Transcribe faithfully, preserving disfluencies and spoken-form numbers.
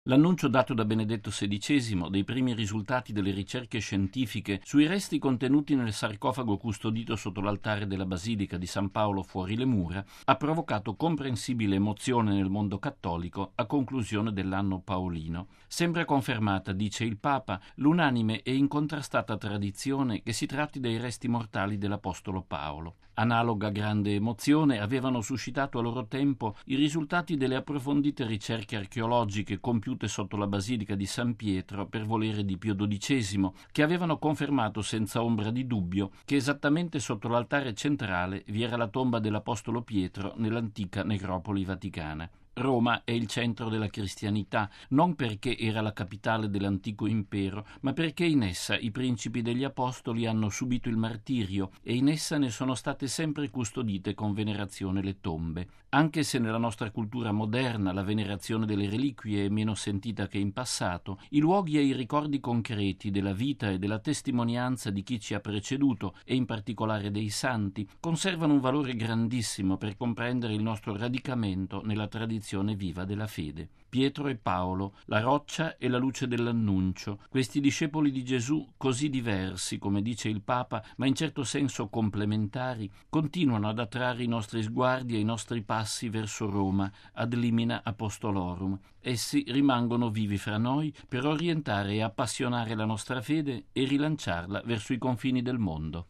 L'annuncio dato da Benedetto sedicesimo dei primi risultati delle ricerche scientifiche sui resti contenuti nel sarcofago custodito sotto l'altare della Basilica di San Paolo fuori le mura ha provocato comprensibile emozione nel mondo cattolico a conclusione dell'anno paolino. Sembra confermata, dice il Papa, l'unanime e incontrastata tradizione che si tratti dei resti mortali dell'Apostolo Paolo. Analoga grande emozione avevano suscitato a loro tempo i risultati delle approfondite ricerche archeologiche compiute sotto la Basilica di San Pietro per volere di Pio dodicesimo, che avevano confermato senza ombra di dubbio che esattamente sotto l'altare centrale vi era la tomba dell'Apostolo Pietro nell'antica necropoli vaticana. Roma è il centro della cristianità, non perché era la capitale dell'antico impero, ma perché in essa i principi degli apostoli hanno subito il martirio e in essa ne sono state sempre custodite con venerazione le tombe. Anche se nella nostra cultura moderna la venerazione delle reliquie è meno sentita che in passato, i luoghi e i ricordi concreti della vita e della testimonianza di chi ci ha preceduto, e in particolare dei santi, conservano un valore grandissimo per comprendere il nostro radicamento nella tradizione viva della fede. Pietro e Paolo, la roccia e la luce dell'annuncio, questi discepoli di Gesù così diversi, come dice il Papa, ma in certo senso complementari, continuano ad attrarre i nostri sguardi e i nostri passi verso Roma, ad limina apostolorum. Essi rimangono vivi fra noi per orientare e appassionare la nostra fede e rilanciarla verso i confini del mondo.